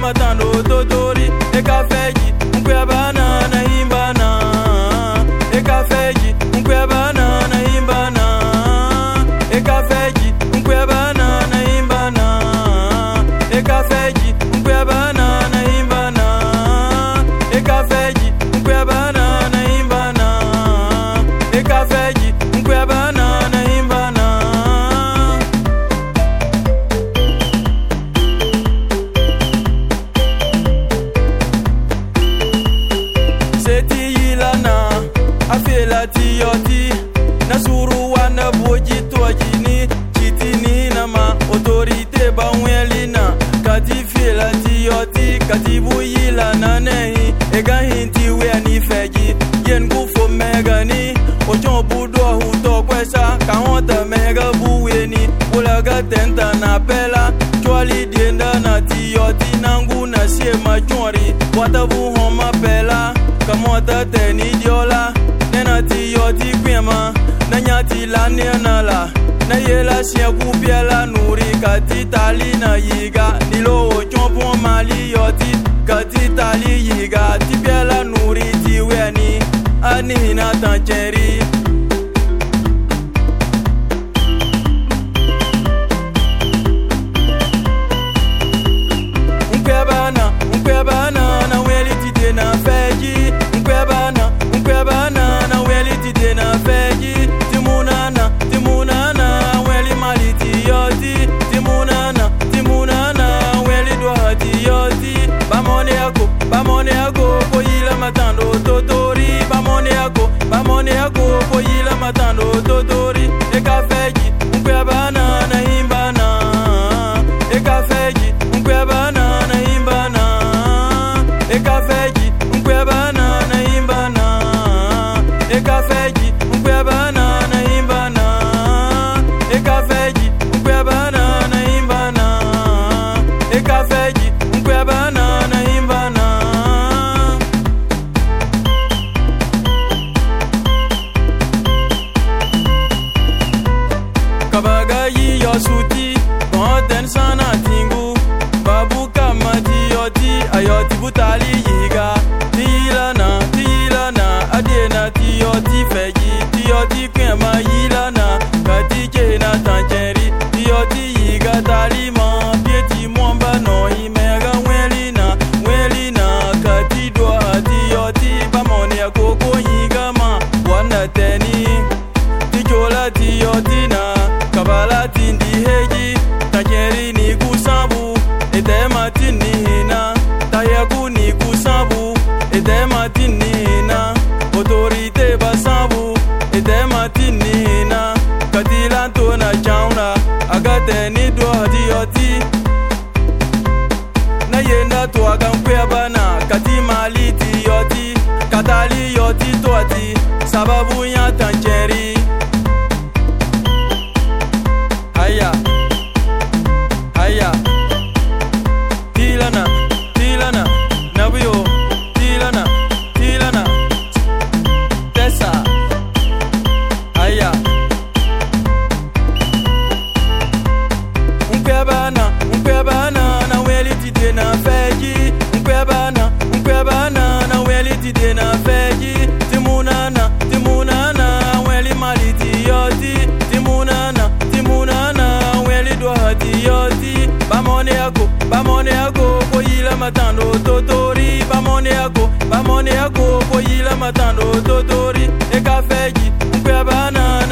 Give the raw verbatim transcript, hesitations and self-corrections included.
matando totori. E kafeji, unkwe banana himbana. E kafeji, unkwe banana himbana. E kafeji, unkwe banana himbana. E kafeji, unkwe banana himbana. E kafeji, unkwe banana himbana. E kafeji, unkwe banana himbana. Seti yilana, afela tiyoti. Nasuru wana boji toajini. Chitini nama, autorite bawelina. Kati fela tiyoti, kati buyilana nehi. Ega hinti weni feji, yen gufo megani. Ojon budo huto kwesa, kahonta mega buweni. Ulaga tenta na pela, chwali dienda na tiyoti. Nangu na shema chwari, watabu homa pela. Kamota teni diola, nena tiyoti kwema. Nanyati la nenala, na yela shia kupiela nuri. Kati tali na yiga, nilo ojon mali yoti. Kati tali yiga, tipiela nuri tiweni. Ani na tancheri. Unkwebana, unkwebana, na weli tite na feji. Unkwebana, unkwebana, na weli tite na feji. Timunana, timunana, weli mali tiyoti. Timunana, timunana, weli doha tiyoti. Bamone yako, bamone yako, koyila matando totori. Bamone yako, bamone yako, koyila matando totori. E kafeji, unkwe banana himbana. E kafeji, unkwe banana himbana. E kafeji, unkwe banana himbana. E kafeji, unkwe banana himbana. E kafeji, unkwe banana himbana. E kafeji, unkwe banana himbana. Kabagayi yosuti, konten sana tingu. Babu kama tiyoti, ayoti butali yiga. Tilana, tilana, adena tiyoti feji. Tiyoti kwema yilana, kati kena tancheri. Tiyoti yiga talima, pieti mwamba no imega welina. Welina, kati doa tiyoti, bamone ya koko yiga ma. Wana teni, tijola tiyotina. Kabala tindi heji, tancheri ni kusabu. Edema tinina, tayaku ni kusabu. Edema tinina, autorite basabu. Edema tinina, katilanto na chauna. Agate ni doha tiyoti. Na yenda to agankwe bana, kati mali tiyoti. Katali yoti toati, sababu ya tancheri. Haya, haya. Tilana, tilana, nabuyo. Tilana, tilana. Tessa. Haya. Unkwebana, unkwebana, na weli tite na feji. Unkwebana, unkwebana, na weli tite na feji. Timunana, timunana, weli mali tiyoti. Timunana, timunana, weli doha tiyoti. Bamone yako, bamone yako, koyila matando totori. Bamone yako, bamone yako, koyila matando totori. E kafeji, unkwe banana.